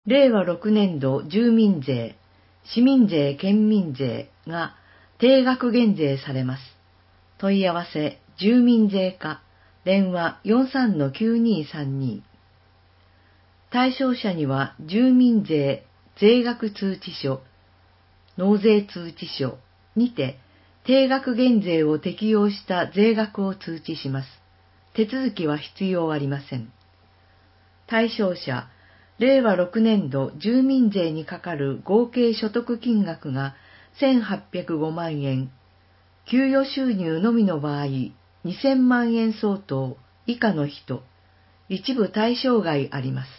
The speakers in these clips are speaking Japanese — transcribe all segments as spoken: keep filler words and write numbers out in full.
れいわろくねん度住民税、市民税、県民税が定額減税されます。問い合わせ、住民税課、電話 よんさんのきゅうにーさんに。対象者には住民税税額通知書、納税通知書にて定額減税を適用した税額を通知します。手続きは必要ありません。対象者、れいわろくねん度住民税にかかる合計所得金額がせんはっぴゃくごまんえん、給与収入のみの場合にせんまんえん相当以下の人、一部対象外あります。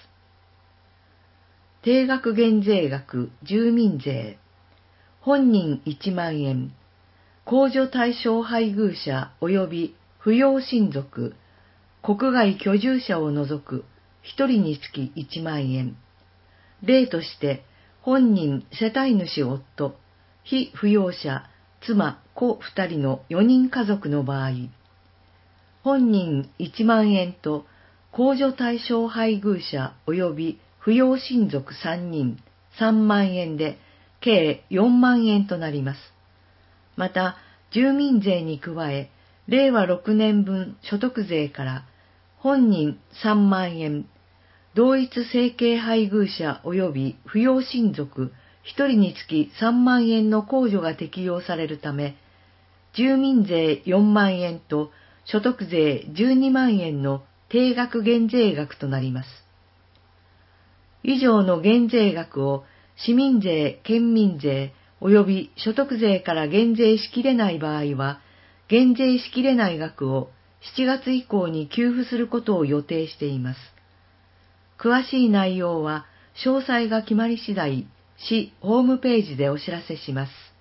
定額減税額住民税、本人いちまんえん、控除対象配偶者及び扶養親族、国外居住者を除くひとりにつきいちまんえん。例として、本人世帯主夫、被扶養者、妻、子ふたりのよにん家族の場合、本人いちまんえんと控除対象配偶者及び扶養親族さんにんさんまんえんで計よんまんえんとなります。また、住民税に加え、れいわろくねんぶん所得税から本人さんまんえん、同一生計配偶者及び扶養親族ひとりにつきさんまんえんの控除が適用されるため、住民税よんまんえんと所得税じゅうにまんえんの定額減税額となります。以上の減税額を市民税、県民税及び所得税から減税しきれない場合は、減税しきれない額をしちがつ以降に給付することを予定しています。詳しい内容は詳細が決まり次第、市ホームページでお知らせします。